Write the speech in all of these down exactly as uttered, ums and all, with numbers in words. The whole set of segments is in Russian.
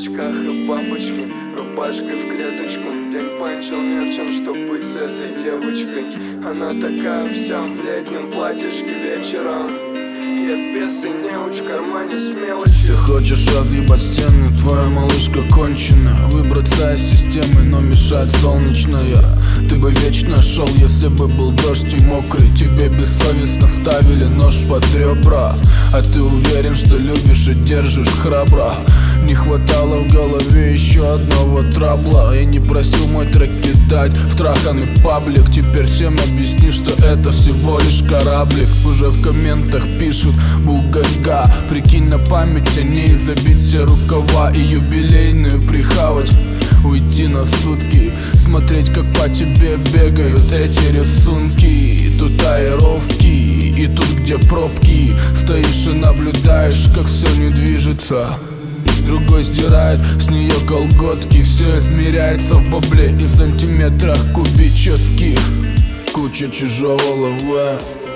очках и бабочке, рубашкой в клеточку. День панчил мерчем, чтоб быть с этой девочкой. Она такая вся в летнем платьишке вечером. Я бес и неуч в кармане с мелочью. Ты хочешь разъебать стены, твоя малышка кончена. Выбраться из системы, но мешает солнечная. Ты бы вечно шел, если бы был дождь и мокрый. Тебе бессовестно ставили нож под ребра, а ты уверен, что любишь и держишь храбро. Не хватало в голове еще одного трабла. Я не просил мой трек кидать в траханный паблик. Теперь всем объясни, что это всего лишь кораблик. Уже в комментах пишут бугага. Прикинь, на память о ней забить все рукава и юбилейную прихавать. Уйти на сутки, смотреть, как по тебе бегают эти рисунки. Тут аэровки, и тут, где пробки, стоишь и наблюдаешь, как все не движется. Другой стирает с нее колготки. Все измеряется в бабле и сантиметрах кубических. Куча чужого лаве,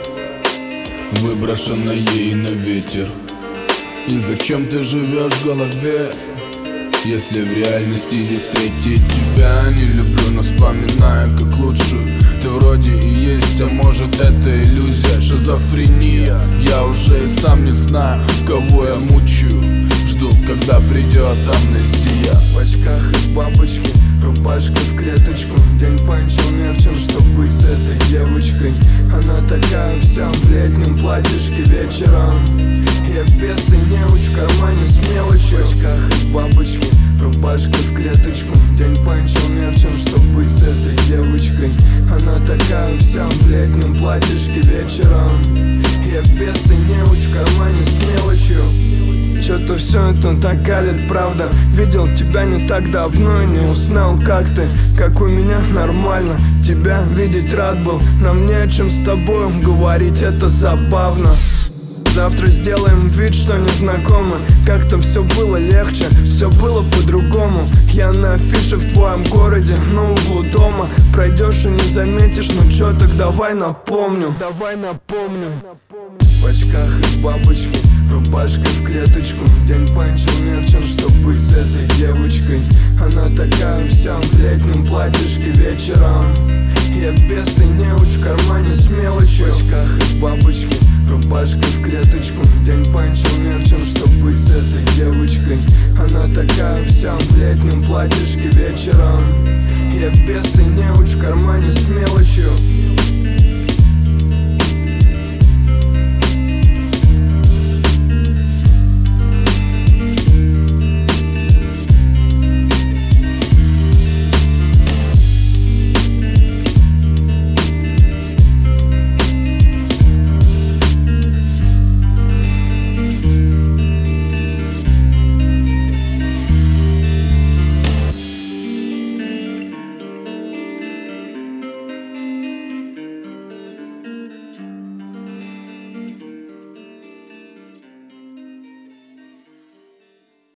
выброшена ей на ветер. И зачем ты живешь в голове, если в реальности не встретить тебя? Не люблю, но вспоминаю, как лучше. Ты вроде и есть, а может это иллюзия, шизофрения. Я уже и сам не знаю, кого я мучаю. Жду, когда придет амнезия. В очках и бабочке, рубашкой в клеточку. День панчил мерчем, чтоб быть с этой девочкой. Она такая вся в летнем платьишке вечером. Я бес и неуч в кармане с мелочью. В очках и бабочке, рубашкой в клеточку. День панчил мерчем, чтоб быть с этой девочкой. Она такая вся в летнем платьишке вечером. Я бес и неуч в кармане с мелочью. Чё-то все это так калит, правда. Видел тебя не так давно и не узнал, как ты. Как у меня нормально, тебя видеть рад был. Нам не о чем с тобой говорить, это забавно. Завтра сделаем вид, что не знакомы. Как-то все было легче, все было по-другому. Я на афише в твоем городе, на углу дома. Пройдешь и не заметишь, ну чё, так давай напомню. Давай напомню. В очках и бабочке, рубашкой в клеточку. День панчил мерчем, чтоб быть с этой девочкой. Она такая вся в летнем платьишке вечером. Я бес и неуч в кармане с мелочью. В очках и бабочке, рубашкой в клеточку. День панчил мерчем, чтоб быть с этой девочкой. Она такая вся в летнем платьишке вечером. Я бес и неуч в кармане с мелочью.